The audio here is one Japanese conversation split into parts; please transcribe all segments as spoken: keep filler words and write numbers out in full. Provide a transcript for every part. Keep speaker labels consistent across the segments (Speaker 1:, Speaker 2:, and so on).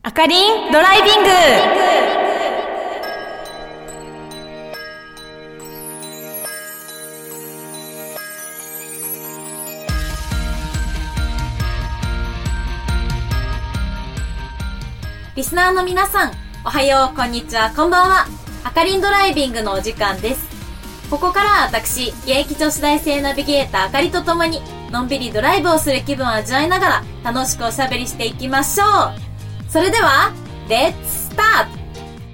Speaker 1: あかりんドライビング。リスナーの皆さん、おはよう、こんにちは、こんばんは。あかりんドライビングのお時間です。ここからは私、現役女子大生ナビゲーターあかりとともにのんびりドライブをする気分を味わいながら楽しくおしゃべりしていきましょう。それではレッツスタート。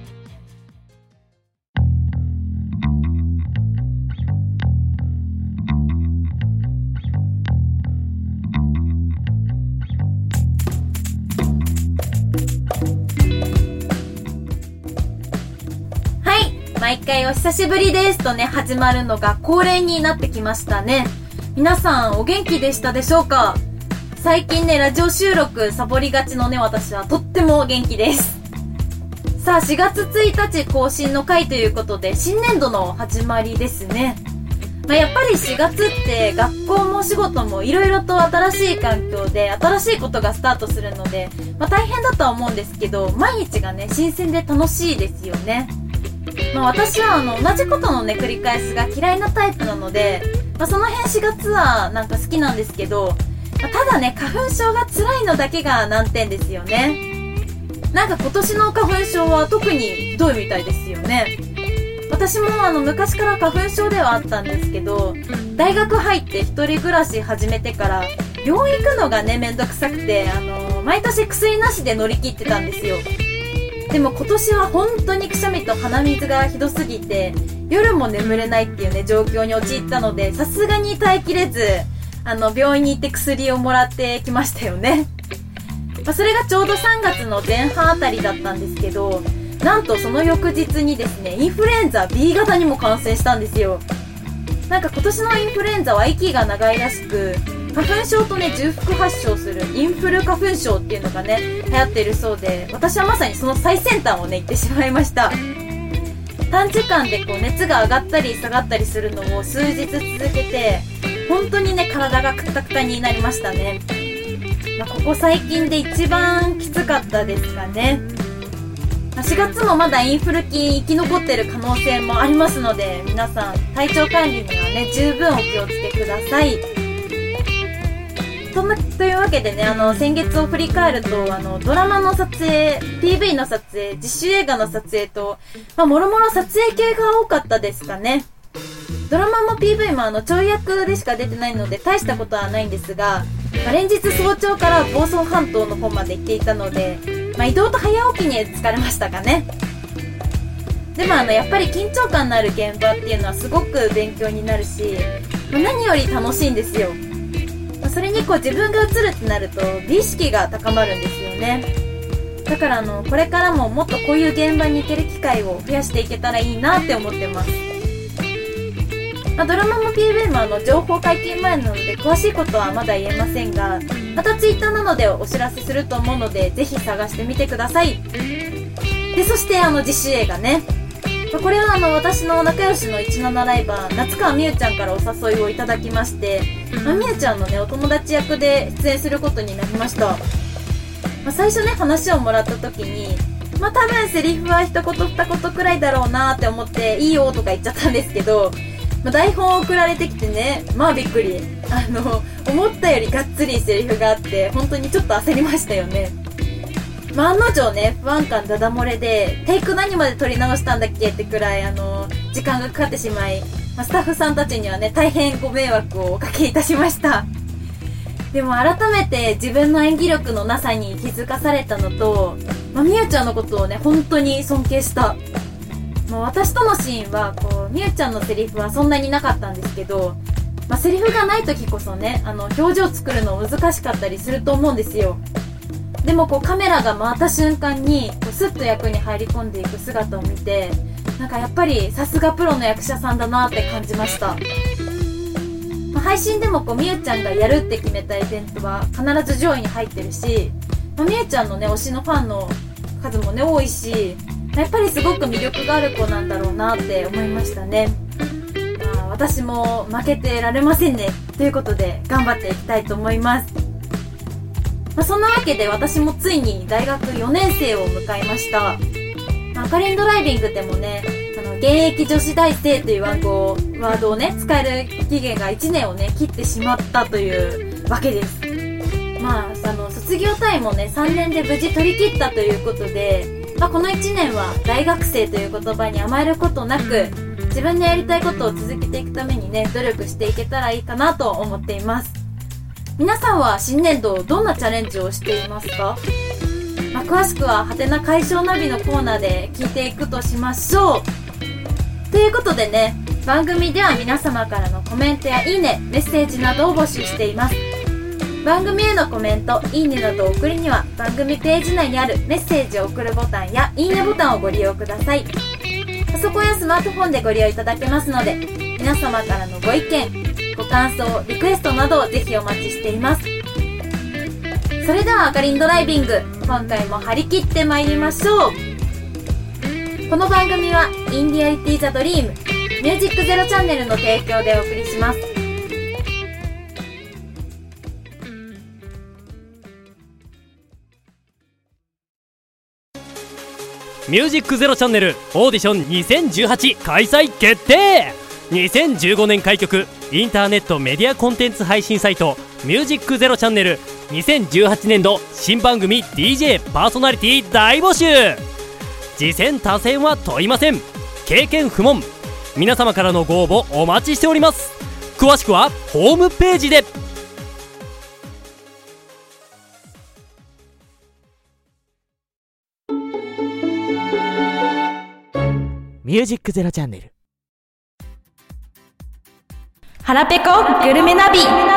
Speaker 1: 毎回お久しぶりですとね始まるのが恒例になってきましたね。皆さんお元気でしたでしょうか？最近ねラジオ収録サボりがちのね私はとっても元気です。さあしがつついたち更新の回ということで新年度の始まりですね。まあ、やっぱりしがつって学校も仕事もいろいろと新しい環境で新しいことがスタートするので、まあ、大変だとは思うんですけど毎日がね新鮮で楽しいですよね。まあ、私はあの同じことのね繰り返しが嫌いなタイプなので、まあ、その辺しがつはなんか好きなんですけど、まあ、ただね花粉症が辛いのだけが難点ですよね。なんか今年の花粉症は特にひどいみたいですよね。私もあの昔から花粉症ではあったんですけど、大学入って一人暮らし始めてから病院行くのがねめんどくさくて、あの毎年薬なしで乗り切ってたんですよ。でも今年は本当にくしゃみと鼻水がひどすぎて夜も眠れないっていうね状況に陥ったので、さすがに耐えきれずあの病院に行って薬をもらってきましたよね。まあ、それがちょうどさんがつの前半あたりだったんですけど、なんとその翌日にですねインフルエンザ ビー 型にも感染したんですよ。なんか今年のインフルエンザは息が長いらしく、花粉症とね重複発症するインフル花粉症っていうのがね流行っているそうで、私はまさにその最先端をね行ってしまいました。短時間でこう熱が上がったり下がったりするのを数日続けて本当にね体がクタクタになりましたね。まあ、ここ最近で一番きつかったですかね。しがつもまだインフル菌生き残ってる可能性もありますので、皆さん体調管理にはね十分お気をつけください。そんなというわけでね、あの先月を振り返るとあのドラマの撮影、 ピーブイ の撮影、実習映画の撮影と、まあ、もろもろ撮影系が多かったですかね。ドラマも ピーブイ もあのちょい役でしか出てないので大したことはないんですが、まあ、連日早朝から房総半島の方まで行っていたので、まあ、移動と早起きに疲れましたかね。でもあのやっぱり緊張感のある現場っていうのはすごく勉強になるし、まあ、何より楽しいんですよ。それにこう自分が映るってなると美意識が高まるんですよね。だからあのこれからももっとこういう現場に行ける機会を増やしていけたらいいなって思ってます。まあ、ドラマも ピーブイ もあの情報解禁前なので詳しいことはまだ言えませんが、またツイッターなどでお知らせすると思うのでぜひ探してみてください。でそしてあの実習映画ね、これはあの私の仲良しのじゅうななライバー夏川美優ちゃんからお誘いをいただきまして、まあ、美優ちゃんのねお友達役で出演することになりました。まあ、最初ね話をもらった時にまあ多分セリフは一言二言くらいだろうなって思っていいよとか言っちゃったんですけど、まあ、台本を送られてきてね、まあびっくり、あの思ったよりがっつりセリフがあって本当にちょっと焦りましたよね。まあ、案の定ね不安感ダダ漏れでテイク何まで撮り直したんだっけってくらいあの時間がかかってしまい、まあ、スタッフさんたちにはね大変ご迷惑をおかけいたしました。でも改めて自分の演技力のなさに気づかされたのと、まあ、みゆちゃんのことをね本当に尊敬した。まあ、私とのシーンはこうみゆちゃんのセリフはそんなになかったんですけど、まあ、セリフがない時こそねあの表情作るの難しかったりすると思うんですよ。でもこうカメラが回った瞬間にこうスッと役に入り込んでいく姿を見て、なんかやっぱりさすがプロの役者さんだなって感じました。まあ、配信でもこうみゆちゃんがやるって決めたイベントは必ず上位に入ってるし、まあ、みゆちゃんのね推しのファンの数もね多いし、やっぱりすごく魅力がある子なんだろうなって思いましたね。まあ、私も負けてられませんねということで頑張っていきたいと思います。 まあ、そんなわけで私もついに大学よねん生を迎えました。まあ、アカリンドライビングでもね、あの現役女子大生というワードをワードをね使える期限がいちねんをね切ってしまったというわけです。まあ、あの卒業単位もねさんねんで無事取り切ったということで、まあ、このいちねんは大学生という言葉に甘えることなく、自分のやりたいことを続けていくためにね努力していけたらいいかなと思っています。皆さんは新年度どんなチャレンジをしていますか？まあ、詳しくはハテナ解消ナビのコーナーで聞いていくとしましょう。ということでね、番組では皆様からのコメントやいいね、メッセージなどを募集しています。番組へのコメント、いいねなどを送るには番組ページ内にあるメッセージを送るボタンやいいねボタンをご利用ください。パソコンやスマートフォンでご利用いただけますので、皆様からのご意見、ご感想、リクエストなどをぜひお待ちしています。それではアカリンドライビング、今回も張り切ってまいりましょう。この番組はインディアリティザドリームミュージックゼロチャンネルの提供でお送りします。
Speaker 2: ミュージックゼロチャンネルオーディションにせんじゅうはち開催決定。にせんじゅうごねん開局インターネットメディアコンテンツ配信サイトミュージックゼロチャンネルにせんじゅうはちねんど新番組 ディージェー パーソナリティ大募集。次戦他戦は問いません。経験不問。皆様からのご応募お待ちしております。詳しくはホームページで。
Speaker 3: ミュージックゼロチャンネル
Speaker 1: 腹ペコグルメナビ。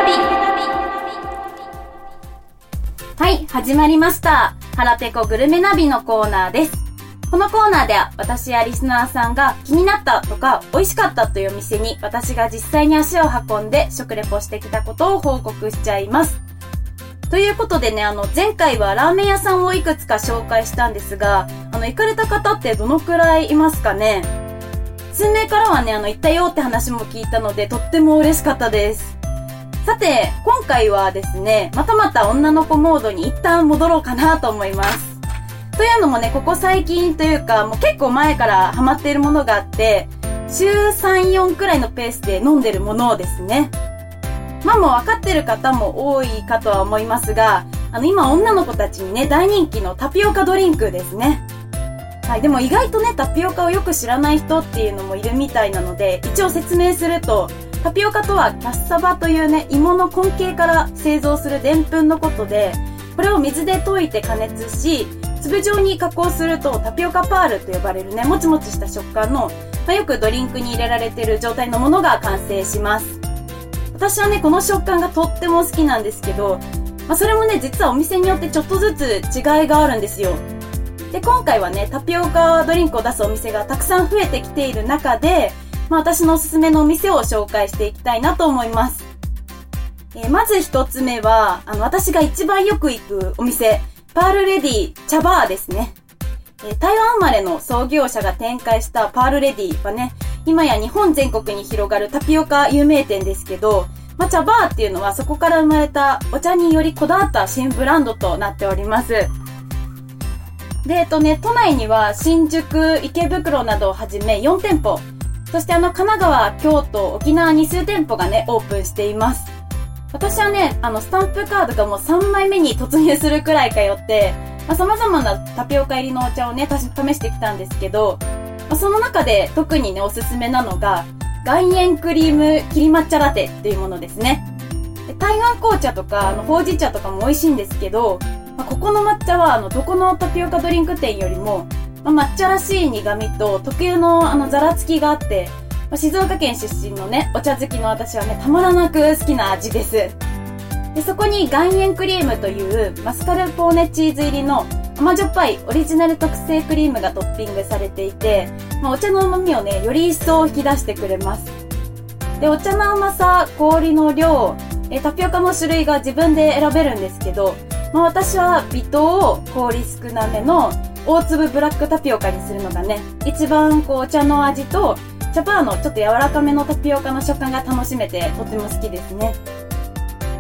Speaker 1: はい、始まりました。腹ペコグルメナビのコーナーです。このコーナーでは私やリスナーさんが気になったとか美味しかったというお店に私が実際に足を運んで食レポしてきたことを報告しちゃいます。ということでね、あの前回はラーメン屋さんをいくつか紹介したんですが、あの行かれた方ってどのくらいいますかね。数名からはね、あの行ったよって話も聞いたのでとっても嬉しかったです。さて今回はですね、またまた女の子モードに一旦戻ろうかなと思います。というのもね、ここ最近というかもう結構前からハマっているものがあって、週さん、よんくらいのペースで飲んでるものですね。まあもう分かってる方も多いかとは思いますが、あの今女の子たちにね大人気のタピオカドリンクですね。はい、でも意外とねタピオカをよく知らない人っていうのもいるみたいなので、一応説明すると、タピオカとはキャッサバというね芋の根茎から製造するでんぷんのことで、これを水で溶いて加熱し粒状に加工するとタピオカパールと呼ばれるねもちもちした食感の、まあ、よくドリンクに入れられている状態のものが完成します。私はねこの食感がとっても好きなんですけど、まあ、それもね実はお店によってちょっとずつ違いがあるんですよ。で今回はねタピオカドリンクを出すお店がたくさん増えてきている中で、まあ、私のおすすめのお店を紹介していきたいなと思います。えー、まず一つ目はあの私が一番よく行くお店、パールレディ茶バーですね。えー、台湾生まれの創業者が展開したパールレディはね、今や日本全国に広がるタピオカ有名店ですけど、まあ、茶バーっていうのはそこから生まれたお茶によりこだわった新ブランドとなっております。で、えっとね、都内には新宿、池袋などをはじめよんてんぽ、そしてあの神奈川、京都、沖縄に数店舗がねオープンしています。私はね、あのスタンプカードがもうさんまいめに突入するくらい通って、まあ、様々なタピオカ入りのお茶をね試してきたんですけど、まあ、その中で特にねおすすめなのが岩塩クリーム切り抹茶ラテっていうものですね。で台湾紅茶とかあのほうじ茶とかも美味しいんですけど、まあ、ここの抹茶はあのどこのタピオカドリンク店よりも、まあ、抹茶らしい苦味と特有のあのザラつきがあって、まあ、静岡県出身のねお茶好きの私はねたまらなく好きな味です。でそこに岩塩クリームというマスカルポーネチーズ入りの甘じょっぱいオリジナル特製クリームがトッピングされていて、まあ、お茶の旨味をねより一層引き出してくれます。でお茶の甘さ、氷の量、えタピオカの種類が自分で選べるんですけど、まあ、私は微糖、氷少なめの大粒ブラックタピオカにするのがね一番こうお茶の味と茶バーのちょっと柔らかめのタピオカの食感が楽しめてとても好きですね。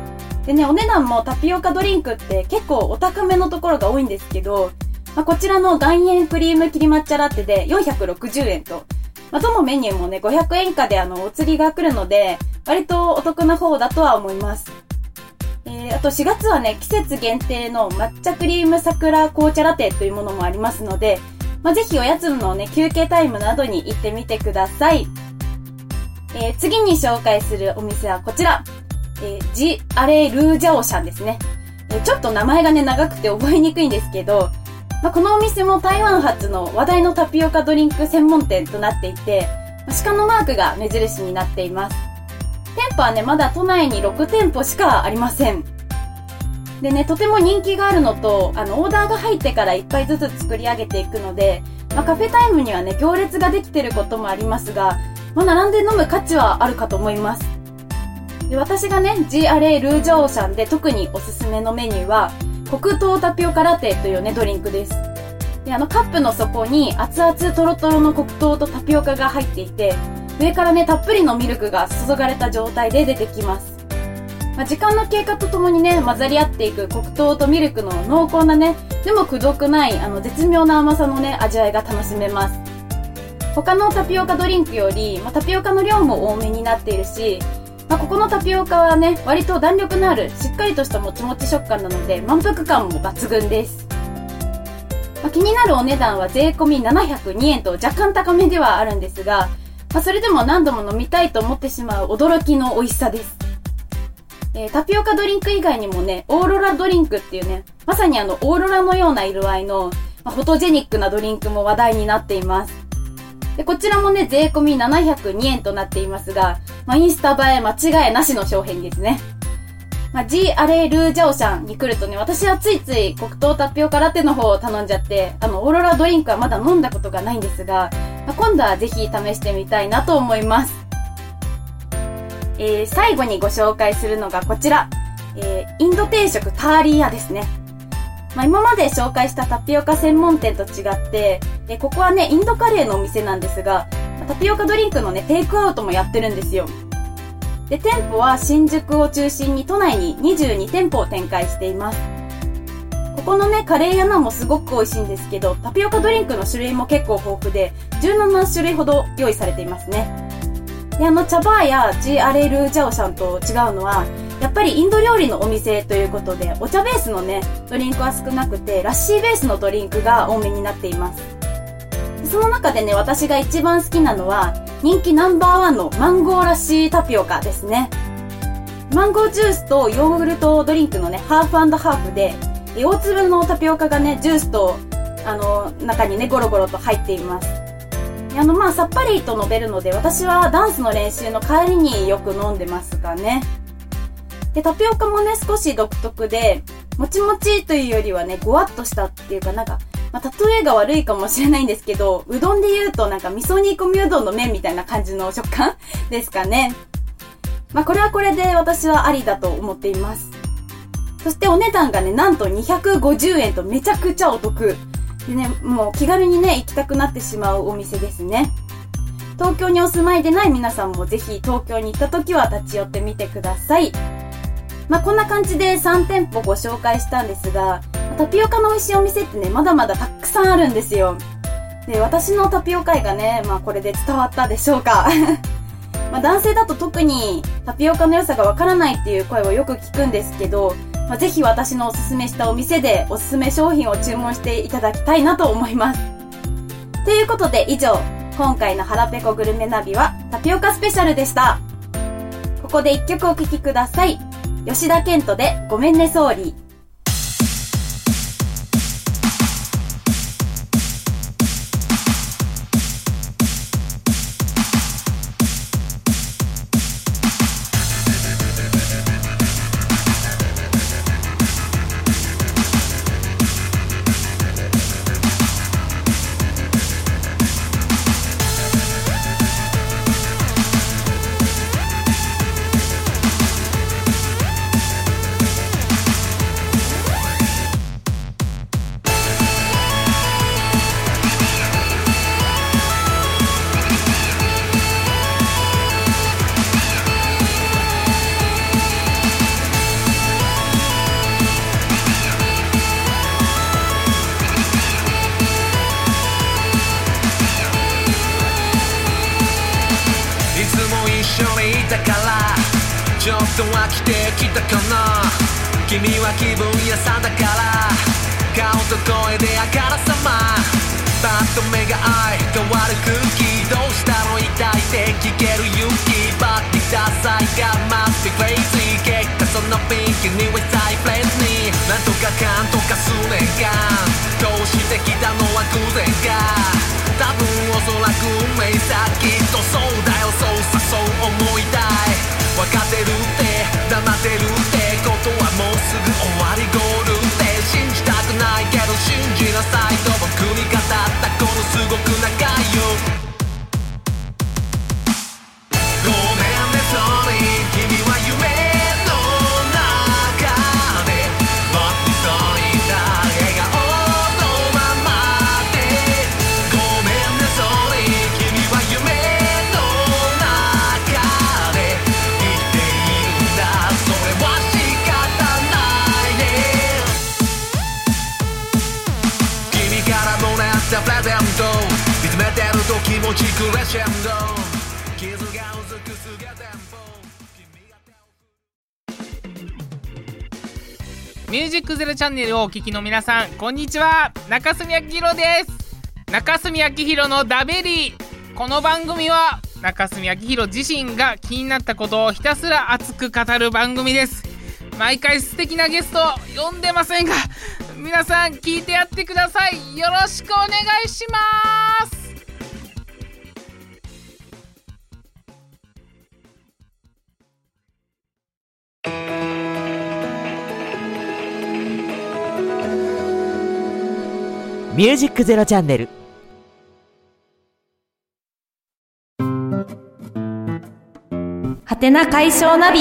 Speaker 1: でね、お値段もタピオカドリンクって結構お高めのところが多いんですけど、まあ、こちらの岩塩クリーム切り抹茶ラテでよんひゃくろくじゅうえんと、まあ、どのメニューもね、ごひゃくえん以下であの、お釣りが来るので、割とお得な方だとは思います。えー、あとしがつはね、季節限定の抹茶クリーム桜紅茶ラテというものもありますので、まあ、ぜひおやつのね、休憩タイムなどに行ってみてください。えー、次に紹介するお店はこちら。えー、ジ・アレ・ルージャオシャンですね。えー、ちょっと名前がね、長くて覚えにくいんですけど、まあ、このお店も台湾発の話題のタピオカドリンク専門店となっていて、鹿のマークが目印になっています。店舗はね、まだ都内にろくてんぽしかありません。でね、とても人気があるのと、あの、オーダーが入ってからいっぱいずつ作り上げていくので、まあ、カフェタイムにはね、行列ができてることもありますが、まあ、並んで飲む価値はあるかと思います。で、私がね、ジ・アレ・ルージャオシャンで特におすすめのメニューは、黒糖タピオカラテというね、ドリンクです。で、あの、カップの底に熱々トロトロの黒糖とタピオカが入っていて、上からね、たっぷりのミルクが注がれた状態で出てきます。まあ、時間の経過とともにね、混ざり合っていく黒糖とミルクの濃厚なね、でもくどくない、あの、絶妙な甘さのね、味わいが楽しめます。他のタピオカドリンクより、まあ、タピオカの量も多めになっているし、まあ、ここのタピオカはね、割と弾力のある、しっかりとしたもちもち食感なので、満腹感も抜群です。まあ、気になるお値段は税込みななひゃくにえんと若干高めではあるんですが、まあ、それでも何度も飲みたいと思ってしまう驚きの美味しさです。えー、タピオカドリンク以外にもね、オーロラドリンクっていうね、まさにあの、オーロラのような色合いの、まあ、フォトジェニックなドリンクも話題になっています。で、こちらもね、税込みななひゃくにえんとなっていますが、まあ、インスタ映え間違いなしの商品ですね。まあ、ジ・アレ・ルージャオシャンに来るとね、私はついつい黒糖タピオカラテの方を頼んじゃって、あの、オーロラドリンクはまだ飲んだことがないんですが、まあ、今度はぜひ試してみたいなと思います。えー、最後にご紹介するのがこちら、えー、インド定食ターリー屋ですね。まあ、今まで紹介したタピオカ専門店と違って、えここはね、インドカレーのお店なんですが、タピオカドリンクのね、テイクアウトもやってるんですよ。で、店舗は新宿を中心に都内ににじゅうにてんぽを展開しています。ここのね、カレー屋なもすごく美味しいんですけど、タピオカドリンクの種類も結構豊富で、じゅうななしゅるいほど用意されていますね。で、あの、茶バーやジ・アレ・ルージャオシャンと違うのは、やっぱりインド料理のお店ということで、お茶ベースのね、ドリンクは少なくて、ラッシーベースのドリンクが多めになっています。その中でね、私が一番好きなのは、人気ナンバーワンのマンゴーラッシータピオカですね。マンゴージュースとヨーグルトドリンクのね、ハーフ&ハーフで、大粒のタピオカがね、ジュースと、あの、中にね、ゴロゴロと入っています。あの、まあ、さっぱりと飲めるので、私はダンスの練習の帰りによく飲んでますがね。で、タピオカもね、少し独特で、もちもちというよりはね、ごわっとしたっていうかなんか、まあ、例えが悪いかもしれないんですけど、うどんで言うとなんか味噌煮込みうどんの麺みたいな感じの食感ですかね。まあ、これはこれで私はありだと思っています。そしてお値段がね、なんとにひゃくごじゅうえんとめちゃくちゃお得。でね、もう気軽にね、行きたくなってしまうお店ですね。東京にお住まいでない皆さんもぜひ東京に行った時は立ち寄ってみてください。まあ、こんな感じでさんてんぽご紹介したんですが、タピオカの美味しいお店ってね、まだまだたくさんあるんですよ。で、私のタピオカ愛がね、まあこれで伝わったでしょうか。まあ男性だと特にタピオカの良さがわからないっていう声をよく聞くんですけど、まあ、ぜひ私のおすすめしたお店でおすすめ商品を注文していただきたいなと思います。ということで以上、今回の腹ペコグルメナビはタピオカスペシャルでした。ここで一曲お聴きください。吉田健人でごめんねソーリー。
Speaker 4: ちょっと飽きてきたかな。君は気分屋さんだから顔と声であからさま。パッと目が合い変わる空気。どうしたの痛いって聞ける勇気。バッティダサいが must be crazy。 結果そのピンクにはサイプレスになんとかかんとか数年間通してきたのは偶然か。多分おそらく運命さ。きっとそうだよそうさそう思いたい。分かってるって黙ってるってことはもうすぐ終わりゴールって信じたくないけど信じなさいと僕に語ったこのすごく長いよ。ごめんねソリー君は夢の中で待ってそういた笑顔のままで。ごめんねソリー君は夢の中で生きているんだ。それは仕方ないね。君からもらったプレゼント見つめてると気持ちクレッシェンド。傷が薄くすげテンポ。
Speaker 5: ミュージックゼロチャンネルをお聞きの皆さんこんにちは。中澄明宏です。中澄明宏のダベリー。この番組は中澄明宏自身が気になったことをひたすら熱く語る番組です。毎回素敵なゲストを呼んでませんが皆さん聞いてやってください。よろしくお願いします。
Speaker 3: ミュージックゼロチャンネル。
Speaker 1: はてな解消ナビ。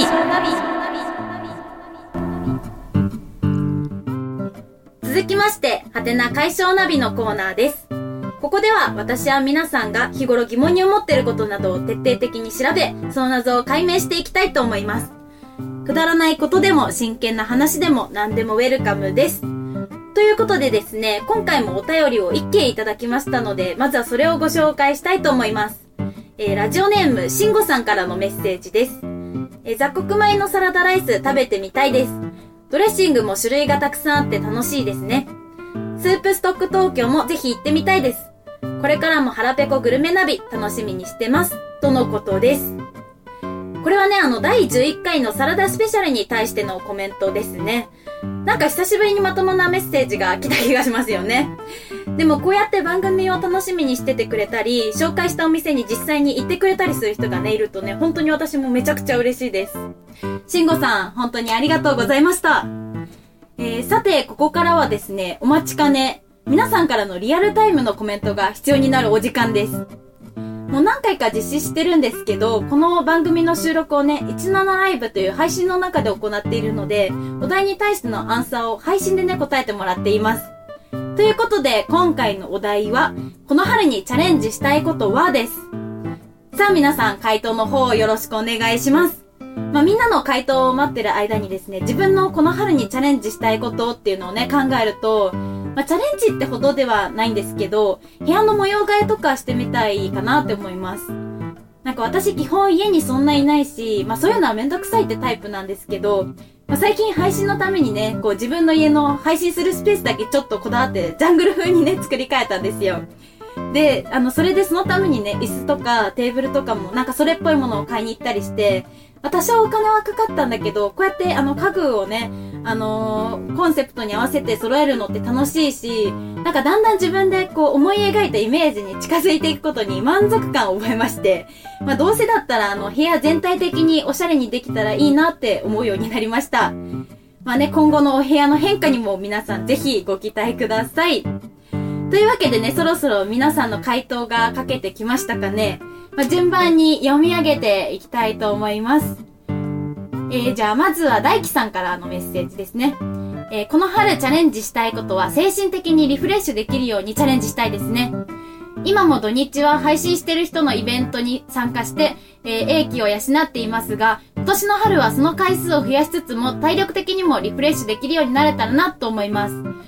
Speaker 1: 続きましてはてな解消ナビのコーナーです。ここでは私は皆さんが日頃疑問に思っていることなどを徹底的に調べ、その謎を解明していきたいと思います。くだらないことでも真剣な話でも何でもウェルカムです。ということでですね、今回もお便りをいっけんいただきましたので、まずはそれをご紹介したいと思います。えー、ラジオネームしんごさんからのメッセージです。えー、雑穀米のサラダライス食べてみたいです。ドレッシングも種類がたくさんあって楽しいですね。スープストック東京もぜひ行ってみたいです。これからも腹ペコグルメナビ楽しみにしてます。とのことです。これはね、あのだいじゅういっかいのサラダスペシャルに対してのコメントですね。なんか久しぶりにまともなメッセージが来た気がしますよね。でもこうやって番組を楽しみにしててくれたり、紹介したお店に実際に行ってくれたりする人がねいるとね、本当に私もめちゃくちゃ嬉しいです。しんごさん、本当にありがとうございました。えー、さてここからはですね、お待ちかね皆さんからのリアルタイムのコメントが必要になるお時間です。もう何回か実施してるんですけど、この番組の収録をね、じゅうななライブという配信の中で行っているので、お題に対してのアンサーを配信でね、答えてもらっています。ということで、今回のお題は、この春にチャレンジしたいことはです。さあ皆さん、回答の方をよろしくお願いします。まあみんなの回答を待ってる間にですね、自分のこの春にチャレンジしたいことっていうのをね、考えると、まあ、チャレンジってほどではないんですけど、部屋の模様替えとかしてみたいかなって思います。なんか私基本家にそんないないし、まあそういうのはめんどくさいってタイプなんですけど、まあ、最近配信のためにね、こう自分の家の配信するスペースだけちょっとこだわってジャングル風にね、作り変えたんですよ。で、あの、それでそのためにね、椅子とかテーブルとかもなんかそれっぽいものを買いに行ったりして、多少お金はかかったんだけど、こうやってあの家具をね、あのー、コンセプトに合わせて揃えるのって楽しいし、なんかだんだん自分でこう思い描いたイメージに近づいていくことに満足感を覚えまして、まあどうせだったらあの部屋全体的におしゃれにできたらいいなって思うようになりました。まあね、今後のお部屋の変化にも皆さんぜひご期待ください。というわけでね、そろそろ皆さんの回答が書けてきましたかね。まあ、順番に読み上げていきたいと思います。えー、じゃあまずは大輝さんからのメッセージですね。えー、この春チャレンジしたいことは精神的にリフレッシュできるようにチャレンジしたいですね。今も土日は配信してる人のイベントに参加して、えー、英気を養っていますが、今年の春はその回数を増やしつつも体力的にもリフレッシュできるようになれたらなと思います。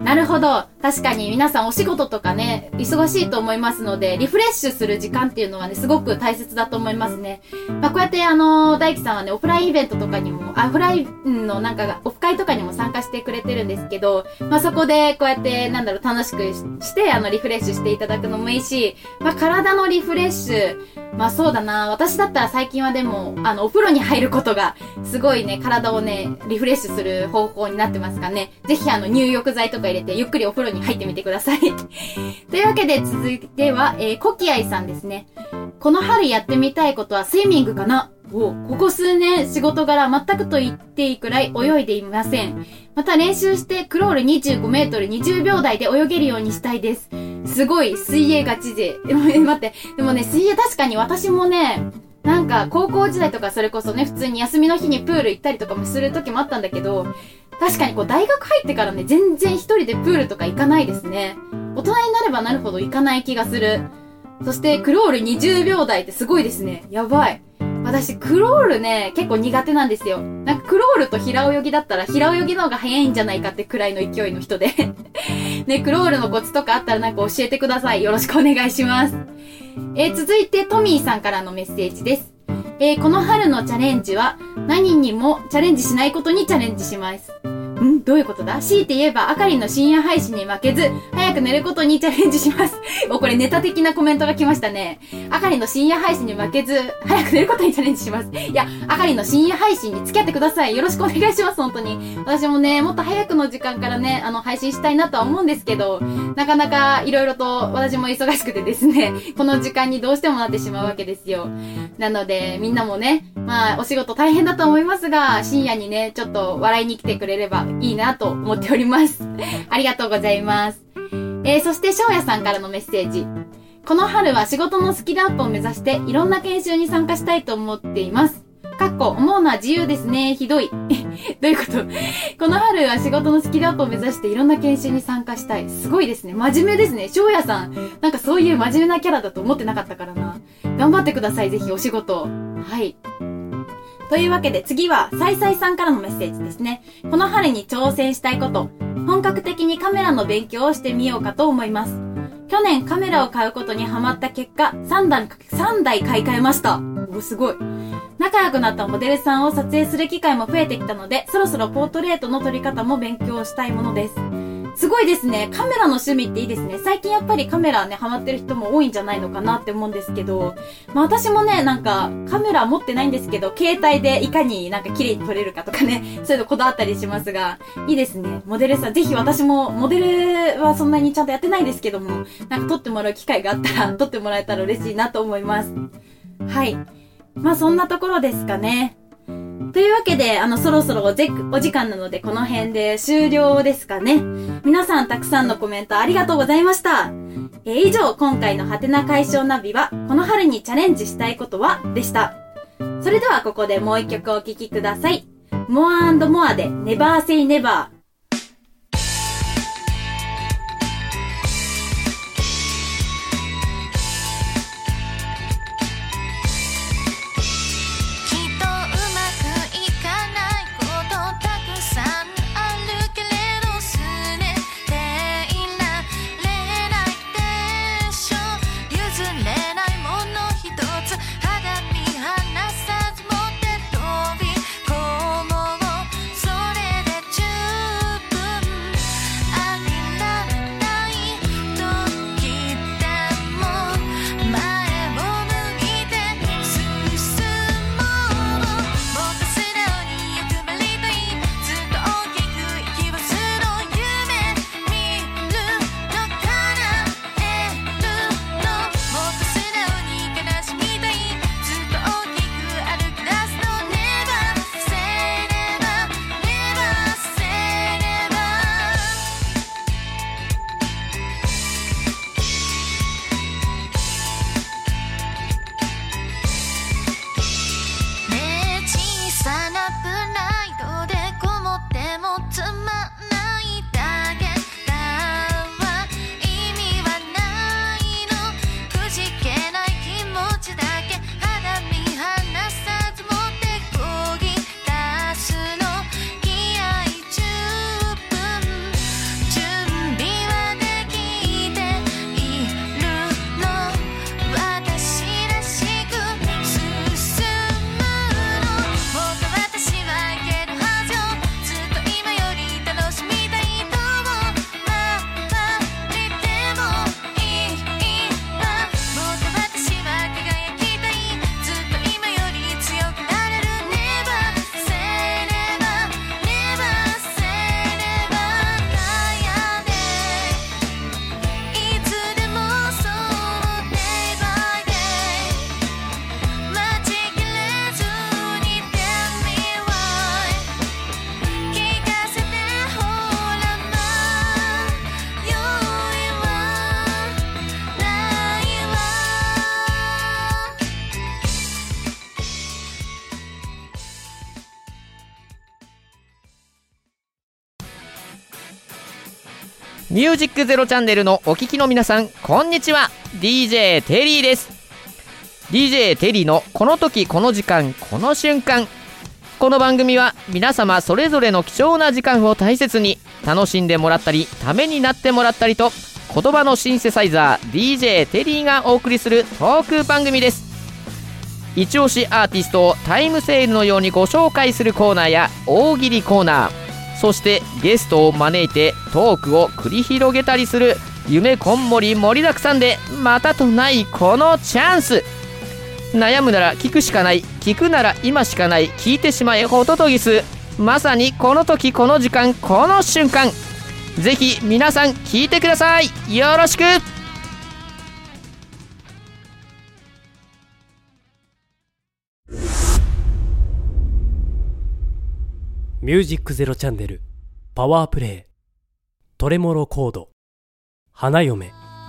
Speaker 1: なるほど。確かに皆さんお仕事とかね、忙しいと思いますので、リフレッシュする時間っていうのはね、すごく大切だと思いますね。まあ、こうやってあのー、大輝さんはね、オフラインイベントとかにも、あ、オフラインのなんか、オフ会とかにも参加してくれてるんですけど、まあ、そこでこうやって、なんだろう、楽しくして、あの、リフレッシュしていただくのもいいし、まあ、体のリフレッシュ、まあそうだな、私だったら最近はでも、あの、お風呂に入ることが、すごいね、体をね、リフレッシュする方法になってますかね。ぜひあの、入浴剤とか入れて、ゆっくりお風呂に入ってみてください。というわけで、続いては、えー、コキアイさんですね。この春やってみたいことはスイミングかな。お、ここ数年仕事柄全くと言っていいくらい泳いでいません。また練習してクロールにじゅうごメートルにじゅうびょう台で泳げるようにしたいです。すごい水泳ガチ勢。待って、でもね、水泳確かに私もね、なんか高校時代とかそれこそね、普通に休みの日にプール行ったりとかもする時もあったんだけど、確かにこう大学入ってからね、全然一人でプールとか行かないですね。大人になればなるほど行かない気がする。そしてクロールにじゅうびょう台ってすごいですね。やばい。私、クロールね、結構苦手なんですよ。なんかクロールと平泳ぎだったら平泳ぎの方が早いんじゃないかってくらいの勢いの人で。ね、クロールのコツとかあったらなんか教えてください。よろしくお願いします。えー、続いてトミーさんからのメッセージです。えー、この春のチャレンジは何にもチャレンジしないことにチャレンジします。んどういうことだ？強いて言えば、あかりの深夜配信に負けず、早く寝ることにチャレンジします。お、これネタ的なコメントが来ましたね。あかりの深夜配信に負けず、早く寝ることにチャレンジします。いや、あかりの深夜配信に付き合ってください。よろしくお願いします、本当に。私もね、もっと早くの時間からね、あの、配信したいなとは思うんですけど、なかなか色々と私も忙しくてですね、この時間にどうしてもなってしまうわけですよ。なので、みんなもね、まあ、お仕事大変だと思いますが、深夜にね、ちょっと笑いに来てくれればいいなと思っております。ありがとうございます。えー、そして翔也さんからのメッセージ。この春は仕事のスキルアップを目指していろんな研修に参加したいと思っています。かっこ、思うのは自由ですね。ひどい。どういうことこの春は仕事のスキルアップを目指していろんな研修に参加したい。すごいですね。真面目ですね。翔也さん。なんかそういう真面目なキャラだと思ってなかったからな。頑張ってください。ぜひお仕事。はい。というわけで次は、サイサイさんからのメッセージですね。この春に挑戦したいこと。本格的にカメラの勉強をしてみようかと思います。去年カメラを買うことにハマった結果、さんだい、さんだい買い替えました。お、すごい。仲良くなったモデルさんを撮影する機会も増えてきたので、そろそろポートレートの撮り方も勉強したいものです。すごいですね。カメラの趣味っていいですね。最近やっぱりカメラね、ハマってる人も多いんじゃないのかなって思うんですけど、まあ私もね、なんかカメラ持ってないんですけど、携帯でいかになんか綺麗に撮れるかとかね、そういうのこだわったりしますが、いいですね。モデルさん、ぜひ私も、モデルはそんなにちゃんとやってないですけども、なんか撮ってもらう機会があったら、撮ってもらえたら嬉しいなと思います。はい。まあそんなところですかね。というわけで、あの、そろそろおじ、お時間なので、この辺で終了ですかね。皆さんたくさんのコメントありがとうございました。えー、以上、今回のハテナ解消ナビは、この春にチャレンジしたいことは、でした。それでは、ここでもう一曲お聴きください。More and More で Never Say Never。
Speaker 6: それで十
Speaker 3: ミュージックゼロチャンネルのお聞きの皆さん、こんにちは。 ディージェー テリーです。 ディージェー テリーのこの時この時間この瞬間。この番組は皆様それぞれの貴重な時間を大切に楽しんでもらったりためになってもらったりと、言葉のシンセサイザー ディージェー テリーがお送りするトーク番組です。一押しアーティストをタイムセールのようにご紹介するコーナーや大喜利コーナー、そしてゲストを招いてトークを繰り広げたりする夢こんもり盛りだくさんでまたとないこのチャンス。悩むなら聞くしかない、聞くなら今しかない、聞いてしまえホトトギス。まさにこの時この時間この瞬間、ぜひ皆さん聞いてください。よろしく。
Speaker 2: ミュージックゼロチャンネルパワープレイトレモロコード花嫁。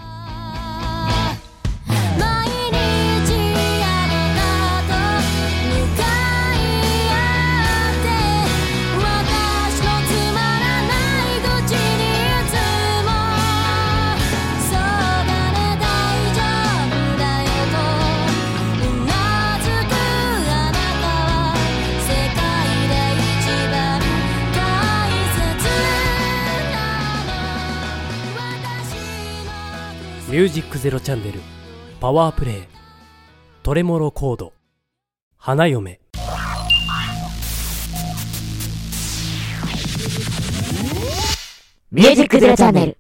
Speaker 2: ミュージックゼロチャンネルパワープレイトレモロコード花嫁。
Speaker 3: ミュージックゼロチャンネル。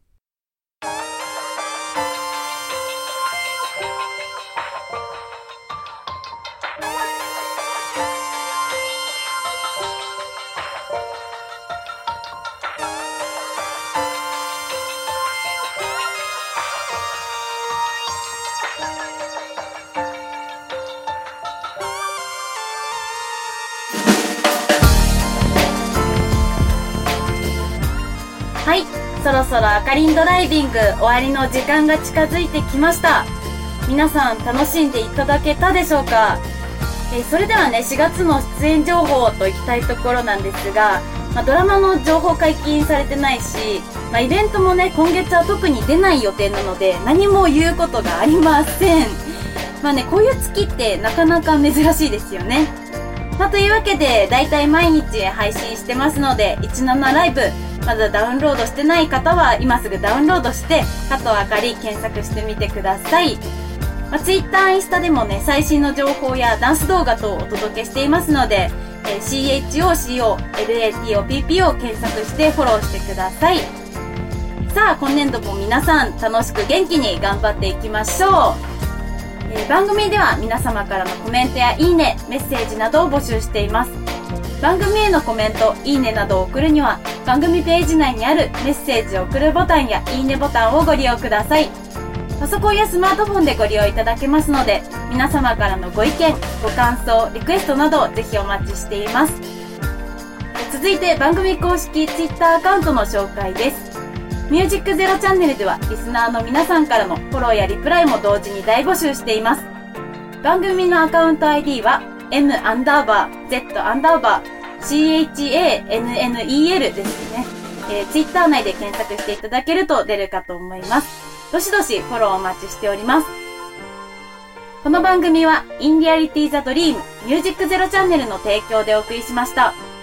Speaker 1: はい、そろそろあかりんドライビング終わりの時間が近づいてきました。皆さん楽しんでいただけたでしょうか。えー、それではね、しがつの出演情報といきたいところなんですが、まあ、ドラマの情報解禁されてないし、まあ、イベントもね今月は特に出ない予定なので何も言うことがありません。まあね、こういう月ってなかなか珍しいですよね。まあ、というわけでだいたい毎日配信してますので、じゅうななライブまだダウンロードしてない方は今すぐダウンロードして加藤あかり検索してみてください。まあ、Twitter、インスタでもね最新の情報やダンス動画等をお届けしていますので、えー、シーエイチオーシーオーエルエーティーオーピーピー を検索してフォローしてください。さあ今年度も皆さん楽しく元気に頑張っていきましょう。えー、番組では皆様からのコメントやいいね、メッセージなどを募集しています。番組へのコメント、いいねなどを送るには番組ページ内にあるメッセージを送るボタンやいいねボタンをご利用ください。パソコンやスマートフォンでご利用いただけますので、皆様からのご意見、ご感想、リクエストなどをぜひお待ちしています。続いて番組公式 Twitter アカウントの紹介です。ミュージックゼロチャンネルではリスナーの皆さんからのフォローやリプライも同時に大募集しています。番組のアカウント アイディー は M アンダーバー Z アンダーバー シーエイチエーエヌエヌイーエル ですね。えー、Twitter 内で検索していただけると出るかと思います。どしどしフォローお待ちしております。この番組は In Reality the Dream ミュージックゼロチャンネルの提供でお送りしました。